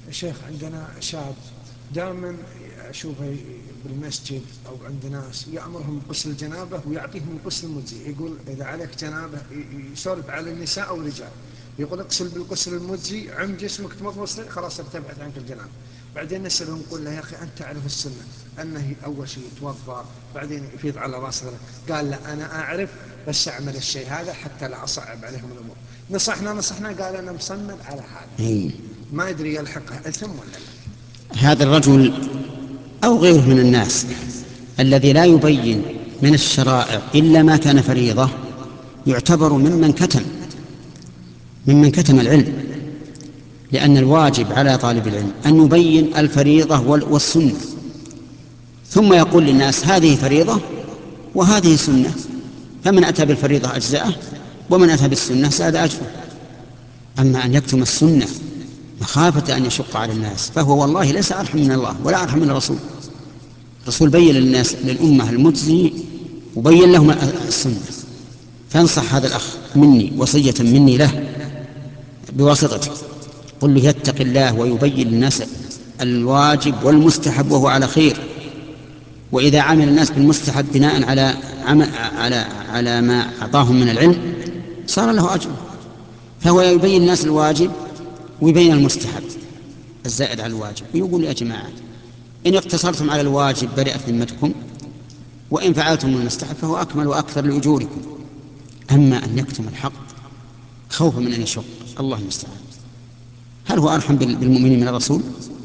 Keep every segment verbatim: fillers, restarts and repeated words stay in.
شيخ عندنا شاب دائما أشوفه بالمسجد أو عند ناس يأمرهم بغسل الجنابة ويعطيهم الغسل المجزي، يقول إذا عليك جنابة، يسولف على النساء أو الرجال، يقول اغسل بالغسل المجزي، عم جسمك تمضمض خلاص ارتفعت عنك الجنابة. بعدين نسأله نقول له يا أخي أنت تعرف السنة أنه أول شيء يتوضأ بعدين يفيض على راسه. قال لا أنا أعرف بس أعمل الشيء هذا حتى لا أصعب عليهم الأمور. نصحنا نصحنا قال أنا مصمم على هذا، إيه. ما يدري يلحقه إثم ولا لا. هذا الرجل أو غيره من الناس الذي لا يبين من الشرائع إلا ما كان فريضة يعتبر ممن كتم ممن كتم العلم، لأن الواجب على طالب العلم أن يبين الفريضة والسنة، ثم يقول للناس هذه فريضة وهذه سنة، فمن أتى بالفريضة أجزاءه ومن أتى بالسنة زاد أجره. أما أن يكتم السنة مخافة أن يشق على الناس فهو والله ليس أرحم من الله ولا أرحم من الرسول. الرسول بين للناس للأمة المجزي وبين لهم السنة. فانصح هذا الأخ مني وصية مني له بواسطتك، قل له يتق الله ويبين للناس الواجب والمستحب وهو على خير، وإذا عمل الناس بالمستحب بناء على على على ما أعطاهم من العلم صار له أجر. فهو يبين الناس الواجب ويبين المستحب الزائد على الواجب، ويقول يا جماعة إن اقتصرتم على الواجب برئت ذمتكم، وإن فعلتم المستحب فهو أكمل وأكثر لأجوركم. أما أن يكتم الحق خوفا من أن يشق، الله المستعان. هل هو أرحم بالمؤمنين من الرسول؟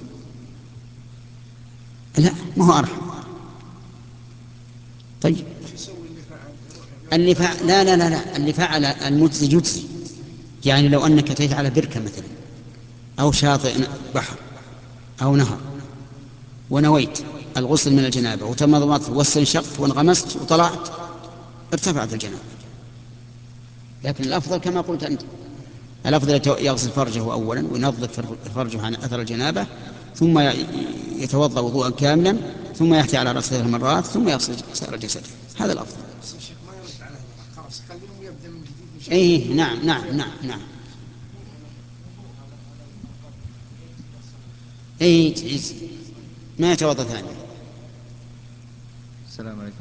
لا، ما هو أرحم. طيب اللي فعل لا لا لا لا اللي فعل المجزي يجزي. يعني لو أنك أتيت على بركة مثلا أو شاطئ بحر أو نهر ونويت الغسل من الجنابة وتمضمضت واستنشقت وانغمست وطلعت ارتفعت الجنابة، لكن الأفضل كما قلت أنت، الأفضل يغسل فرجه أولا وينظف فرجه عن أثر الجنابة ثم يتوضأ وضوءا كاملا ثم يحتي على رأسه ثلاث مرات ثم يغسل سائر جسده، هذا الأفضل. بس الشيخ ما يرد على هذا، خلاص خليهم يبدأ من جديد إن شاء الله. إيه نعم نعم نعم نعم. إيه ما يتوضأ ثاني. السلام عليكم.